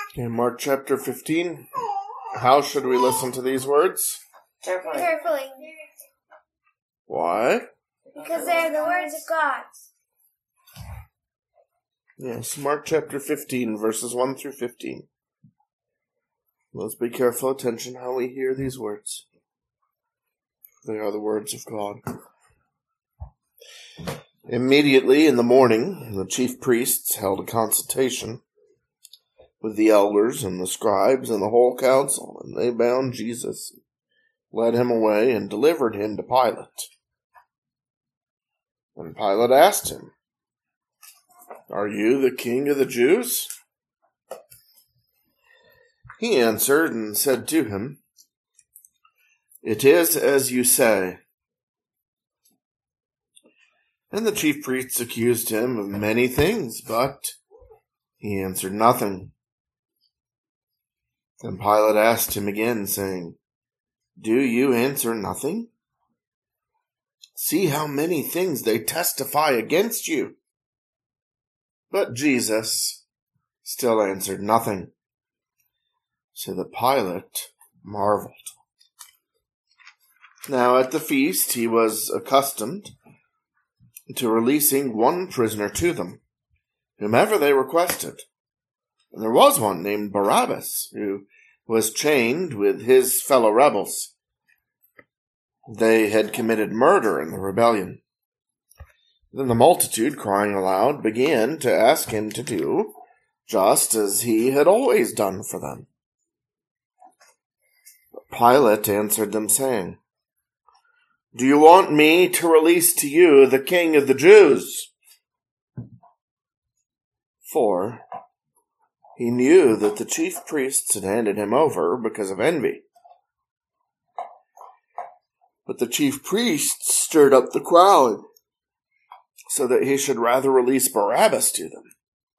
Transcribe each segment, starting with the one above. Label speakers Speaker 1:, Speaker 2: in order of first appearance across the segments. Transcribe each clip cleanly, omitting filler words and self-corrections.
Speaker 1: In Mark chapter 15, how should we listen to these words?
Speaker 2: Carefully.
Speaker 1: Why?
Speaker 2: Because they are the words of God.
Speaker 1: Yes, Mark chapter 15, verses 1 through 15. Let's be careful attention how we hear these words. They are the words of God. Immediately in the morning, the chief priests held a consultation with the elders and the scribes and the whole council, and they bound Jesus, led him away, and delivered him to Pilate. And Pilate asked him, "Are you the king of the Jews?" He answered and said to him, "It is as you say." And the chief priests accused him of many things, but he answered nothing. Then Pilate asked him again, saying, "Do you answer nothing? See how many things they testify against you." But Jesus still answered nothing, so that Pilate marveled. Now at the feast he was accustomed to releasing one prisoner to them, whomever they requested. And there was one named Barabbas, who was chained with his fellow rebels. They had committed murder in the rebellion. Then the multitude, crying aloud, began to ask him to do just as he had always done for them. But Pilate answered them, saying, "Do you want me to release to you the king of the Jews?" For he knew that the chief priests had handed him over because of envy. But the chief priests stirred up the crowd, so that he should rather release Barabbas to them.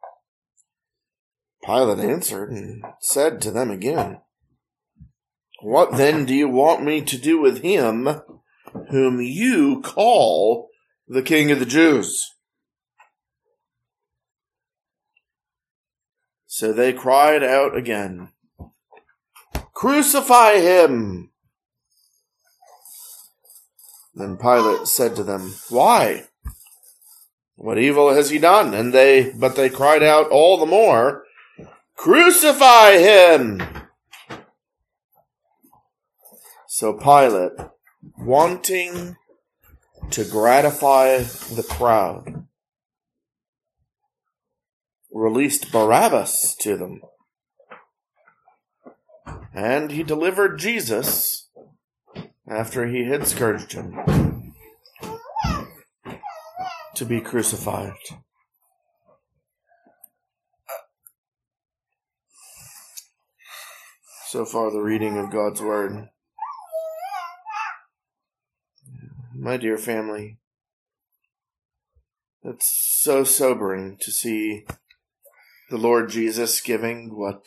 Speaker 1: Pilate answered and said to them again, "What then do you want me to do with him whom you call the king of the Jews?" So they cried out again, "Crucify him!" Then Pilate said to them, "Why? What evil has he done?" But they cried out all the more, "Crucify him!" So Pilate, wanting to gratify the crowd, released Barabbas to them. And he delivered Jesus after he had scourged him to be crucified. So far, the reading of God's Word. My dear family, it's so sobering to see the Lord Jesus giving what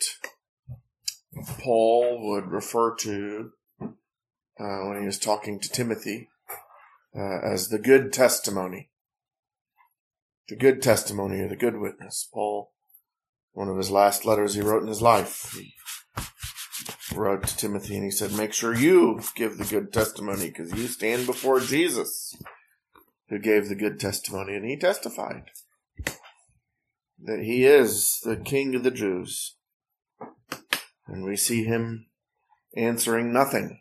Speaker 1: Paul would refer to when he was talking to Timothy as the good testimony. The good testimony or the good witness. Paul, one of his last letters he wrote in his life, he wrote to Timothy and he said, "Make sure you give the good testimony because you stand before Jesus who gave the good testimony." And he testified that he is the king of the Jews. And we see him answering nothing.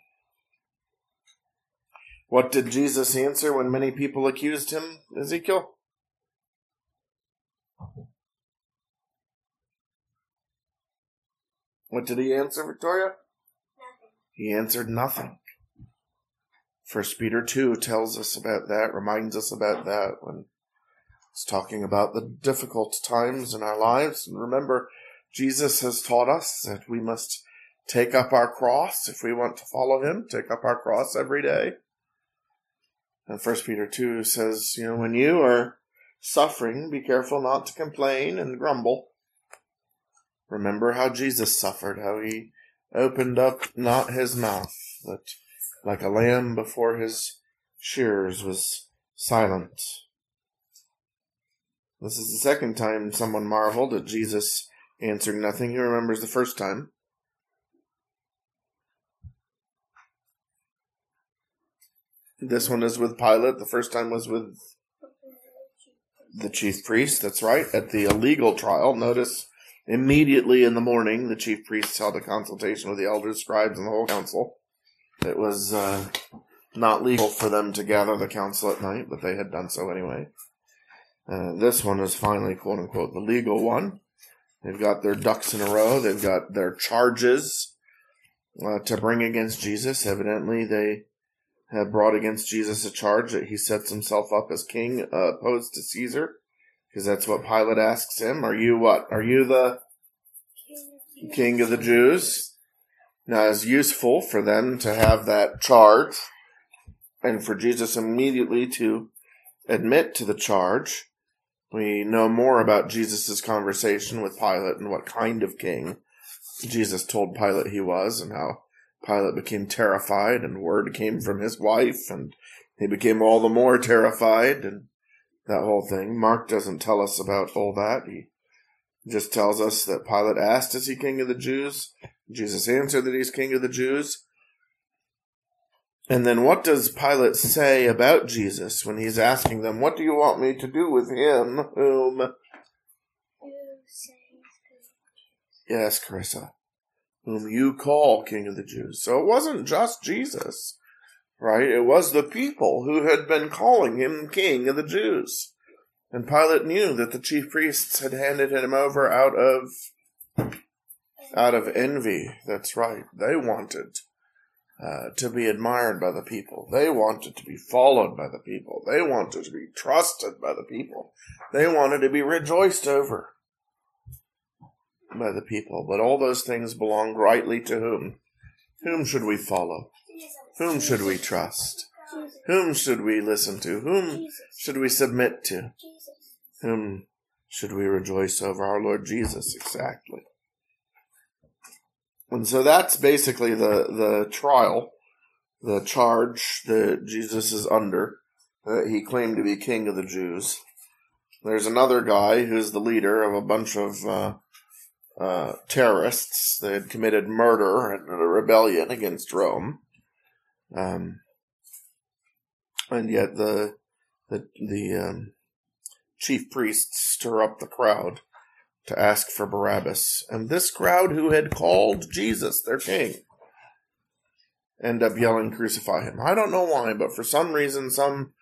Speaker 1: What did Jesus answer when many people accused him, Ezekiel? What did he answer, Victoria?
Speaker 2: Nothing.
Speaker 1: He answered nothing. 1 Peter 2 tells us about that, reminds us about that when it's talking about the difficult times in our lives. And remember, Jesus has taught us that we must take up our cross if we want to follow him, take up our cross every day. And 1 Peter 2 says, when you are suffering, be careful not to complain and grumble. Remember how Jesus suffered, how he opened up not his mouth, but like a lamb before his shearers was silent. This is the second time someone marveled at Jesus answering nothing. He remembers the first time. This one is with Pilate. The first time was with the chief priest. That's right, at the illegal trial. Notice, immediately in the morning, the chief priests held a consultation with the elders, scribes, and the whole council. It was not legal for them to gather the council at night, but they had done so anyway. This one is finally, quote-unquote, the legal one. They've got their ducks in a row. They've got their charges to bring against Jesus. Evidently, they have brought against Jesus a charge that he sets himself up as king opposed to Caesar, because that's what Pilate asks him. Are you what? Are you the king of the Jews? Now, it's useful for them to have that charge and for Jesus immediately to admit to the charge. We know more about Jesus' conversation with Pilate and what kind of king Jesus told Pilate he was, and how Pilate became terrified, and word came from his wife, and he became all the more terrified, and that whole thing. Mark doesn't tell us about all that. He just tells us that Pilate asked, is he king of the Jews? Jesus answered that he's king of the Jews. And then what does Pilate say about Jesus when he's asking them, what do you want me to do with him whom... Yes, Carissa. Whom you call king of the Jews. So it wasn't just Jesus, right? It was the people who had been calling him king of the Jews. And Pilate knew that the chief priests had handed him over out of envy. That's right. They wanted to be admired by the people. They wanted to be followed by the people. They wanted to be trusted by the people. They wanted to be rejoiced over by the people. But all those things belonged rightly to whom? Whom should we follow? Whom should we trust? Whom should we listen to? Whom should we submit to? Whom should we rejoice over? Our Lord Jesus, exactly. And so that's basically the trial, the charge that Jesus is under, that he claimed to be king of the Jews. There's another guy who's the leader of a bunch of terrorists that had committed murder and a rebellion against Rome. And yet the chief priests stir up the crowd to ask for Barabbas. And this crowd who had called Jesus their king end up yelling, crucify him. I don't know why, but for some reason, some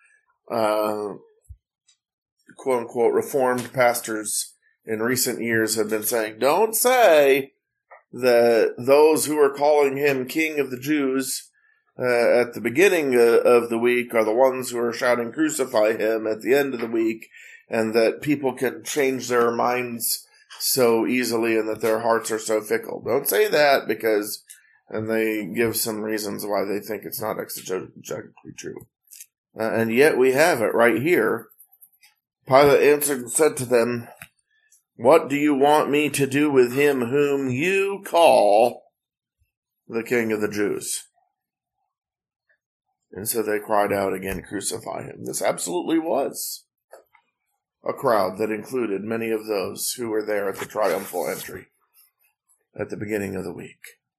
Speaker 1: quote-unquote reformed pastors in recent years have been saying, don't say that those who are calling him king of the Jews at the beginning of the week are the ones who are shouting, crucify him at the end of the week, and that people can change their minds so easily and that their hearts are so fickle. Don't say that because, and they give some reasons why they think it's not exegetically true. And yet we have it right here. Pilate answered and said to them, what do you want me to do with him whom you call the king of the Jews? And so they cried out again, crucify him. This absolutely was a crowd that included many of those who were there at the triumphal entry at the beginning of the week.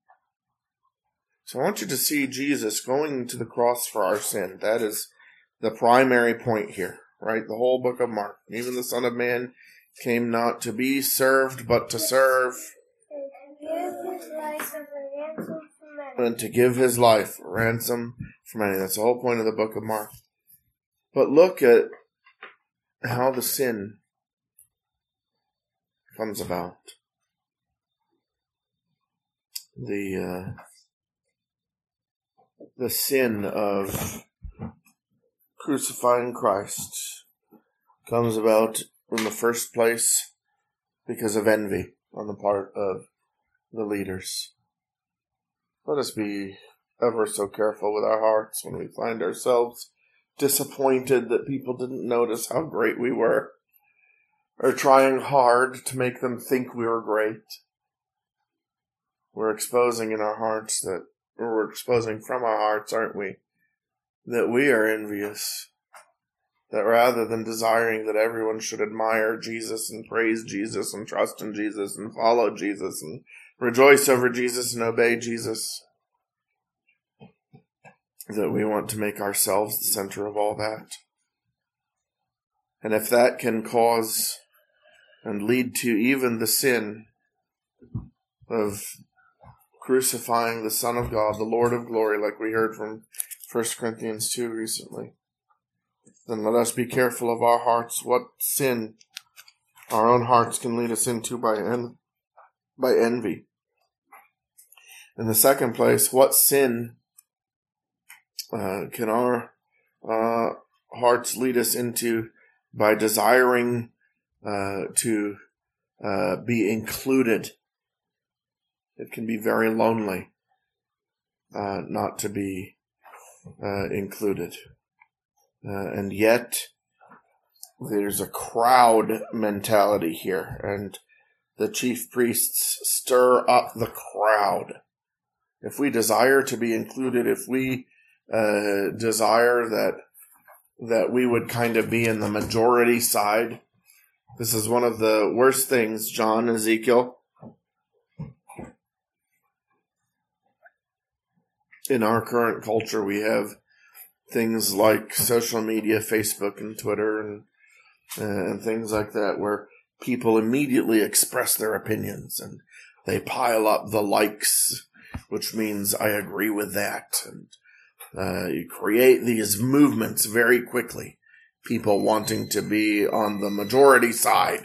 Speaker 1: So I want you to see Jesus going to the cross for our sin. That is the primary point here, right? The whole book of Mark. Even the Son of Man came not to be served, but to serve, and to give his life a ransom for many. That's the whole point of the book of Mark. But look at how the sin comes about. The sin of crucifying Christ comes about in the first place because of envy on the part of the leaders. Let us be ever so careful with our hearts when we find ourselves disappointed that people didn't notice how great we were, or trying hard to make them think we were great. We're exposing in our hearts that, or we're exposing from our hearts, aren't we, that we are envious, That rather than desiring that everyone should admire Jesus and praise Jesus and trust in Jesus and follow Jesus and rejoice over Jesus and obey Jesus, that we want to make ourselves the center of all that. And if that can cause and lead to even the sin of crucifying the Son of God, the Lord of glory, like we heard from 1 Corinthians 2 recently, then let us be careful of our hearts, what sin our own hearts can lead us into by envy. In the second place, what sin can our hearts lead us into by desiring to be included? It can be very lonely not to be included. And yet, there's a crowd mentality here, and the chief priests stir up the crowd. If we desire to be included, if we desire that we would kind of be in the majority side, this is one of the worst things, John, Ezekiel. In our current culture, we have things like social media, Facebook and Twitter and things like that, where people immediately express their opinions and they pile up the likes, which means I agree with that. And you create these movements very quickly, people wanting to be on the majority side.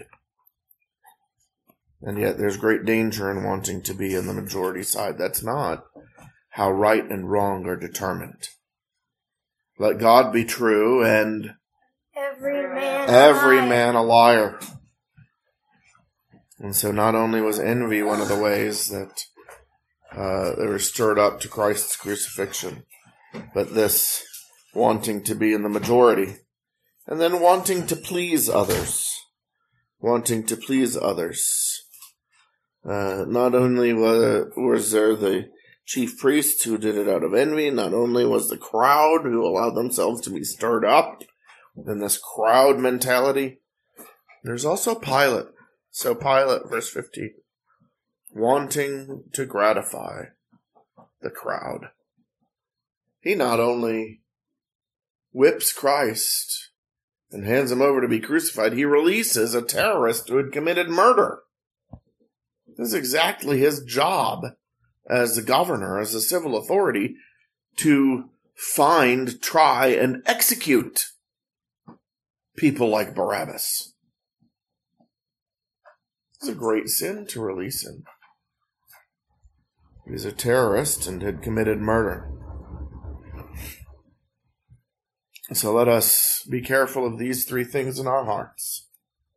Speaker 1: And yet there's great danger in wanting to be in the majority side. That's not how right and wrong are determined. Let God be true and every man a liar. And so not only was envy one of the ways that they were stirred up to Christ's crucifixion, but this wanting to be in the majority, and then wanting to please others. Wanting to please others. Not only was there the chief priests who did it out of envy, not only was the crowd who allowed themselves to be stirred up in this crowd mentality, there's also Pilate. So Pilate, verse 15, wanting to gratify the crowd. He not only whips Christ and hands him over to be crucified, he releases a terrorist who had committed murder. This is exactly his job as the governor, as a civil authority, to find, try, and execute people like Barabbas. It's a great sin to release him. He was a terrorist and had committed murder. So let us be careful of these three things in our hearts.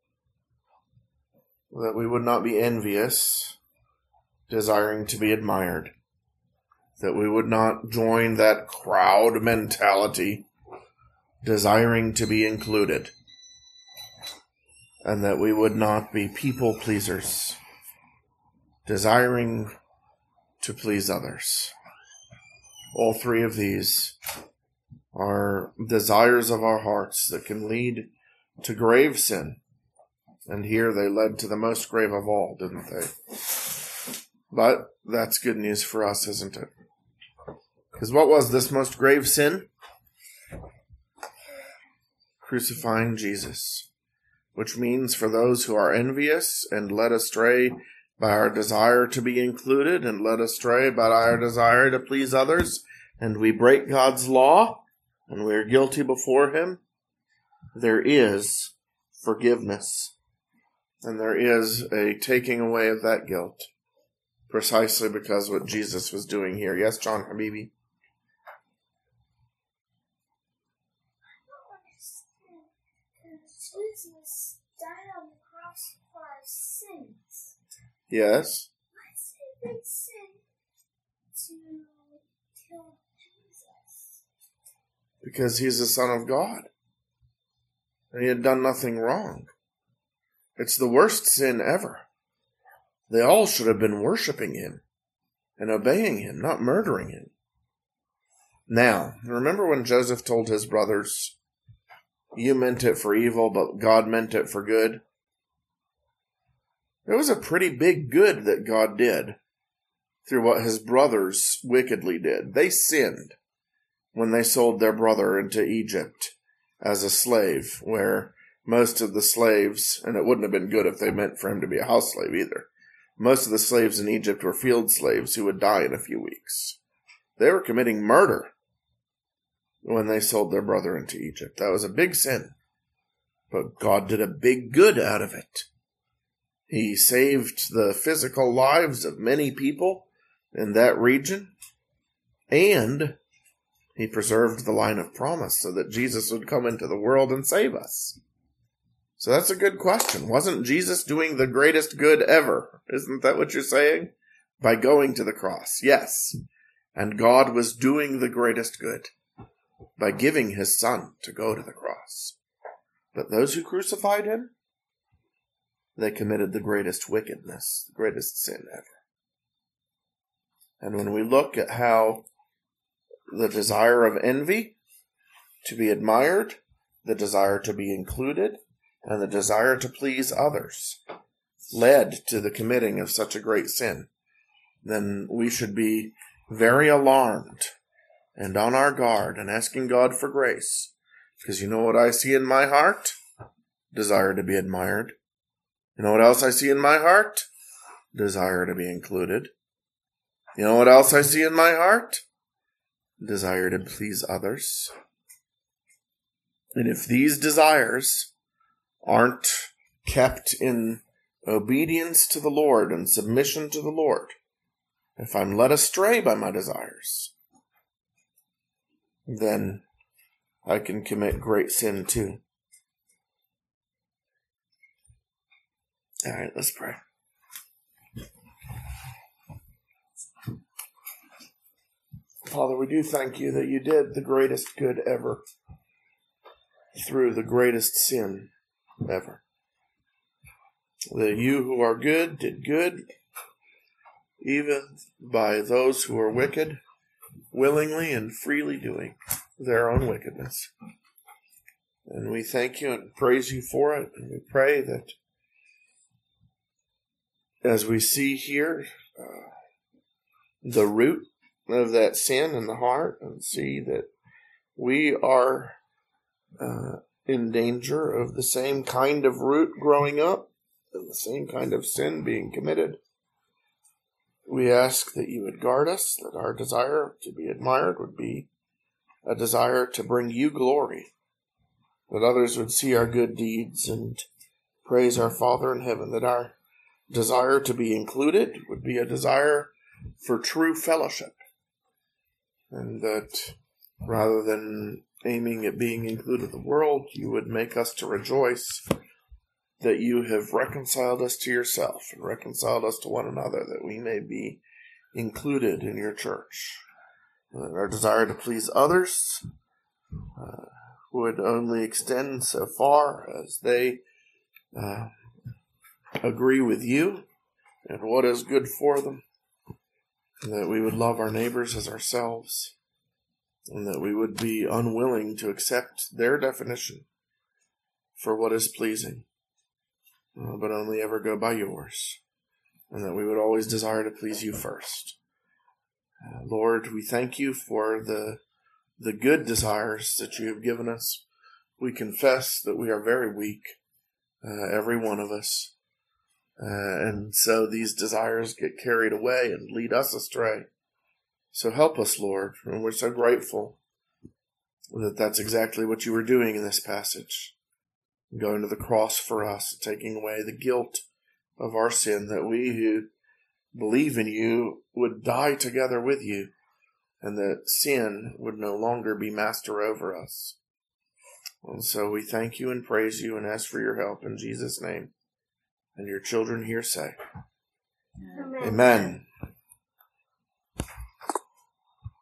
Speaker 1: That we would not be envious, desiring to be admired. That we would not join that crowd mentality, desiring to be included. And that we would not be people pleasers, desiring to please others. All three of these are desires of our hearts that can lead to grave sin. And here they led to the most grave of all, didn't they? But that's good news for us, isn't it? Because what was this most grave sin? Crucifying Jesus. Which means for those who are envious and led astray by our desire to be included and led astray by our desire to please others, and we break God's law, and we are guilty before Him, there is forgiveness. And there is a taking away of that guilt. Precisely because what Jesus was doing here. Yes, John Habibi?
Speaker 2: Jesus died on the cross for our sins.
Speaker 1: Yes.
Speaker 2: What's a big sin to kill Jesus?
Speaker 1: Because he's the Son of God. And he had done nothing wrong. It's the worst sin ever. They all should have been worshiping him and obeying him, not murdering him. Now, remember when Joseph told his brothers You meant it for evil, but God meant it for good. It was a pretty big good that God did through what his brothers wickedly did. They sinned when they sold their brother into Egypt as a slave, where most of the slaves, and it wouldn't have been good if they meant for him to be a house slave either, most of the slaves in Egypt were field slaves who would die in a few weeks. They were committing murder when they sold their brother into Egypt. That was a big sin. But God did a big good out of it. He saved the physical lives of many people in that region, and he preserved the line of promise so that Jesus would come into the world and save us. So that's a good question. Wasn't Jesus doing the greatest good ever? Isn't that what you're saying? By going to the cross. Yes. And God was doing the greatest good by giving his son to go to the cross. But those who crucified him, they committed the greatest wickedness, the greatest sin ever. And when we look at how the desire of envy to be admired, the desire to be included, and the desire to please others led to the committing of such a great sin, then we should be very alarmed and on our guard and asking God for grace. Because you know what I see in my heart? Desire to be admired. You know what else I see in my heart? Desire to be included. You know what else I see in my heart? Desire to please others. And if these desires aren't kept in obedience to the Lord and submission to the Lord, if I'm led astray by my desires, then I can commit great sin too. All right, let's pray. Father, we do thank you that you did the greatest good ever through the greatest sin ever. That you who are good did good, even by those who are wicked, willingly and freely doing their own wickedness. And we thank you and praise you for it. And we pray that as we see here the root of that sin in the heart, and see that we are in danger of the same kind of root growing up and the same kind of sin being committed, we ask that you would guard us, that our desire to be admired would be a desire to bring you glory, that others would see our good deeds and praise our Father in heaven, that our desire to be included would be a desire for true fellowship, and that rather than aiming at being included in the world, you would make us to rejoice that you have reconciled us to yourself and reconciled us to one another, that we may be included in your church. That our desire to please others would only extend so far as they agree with you and what is good for them, and that we would love our neighbors as ourselves, and that we would be unwilling to accept their definition for what is pleasing, but only ever go by yours, and that we would always desire to please you first. Lord, we thank you for the good desires that you have given us. We confess that we are very weak, every one of us, and so these desires get carried away and lead us astray. So help us, Lord, and we're so grateful that that's exactly what you were doing in this passage, going to the cross for us, taking away the guilt of our sin, that we who believe in you would die together with you, and that sin would no longer be master over us. And so we thank you and praise you and ask for your help in Jesus' name. And your children here say, Amen. Amen.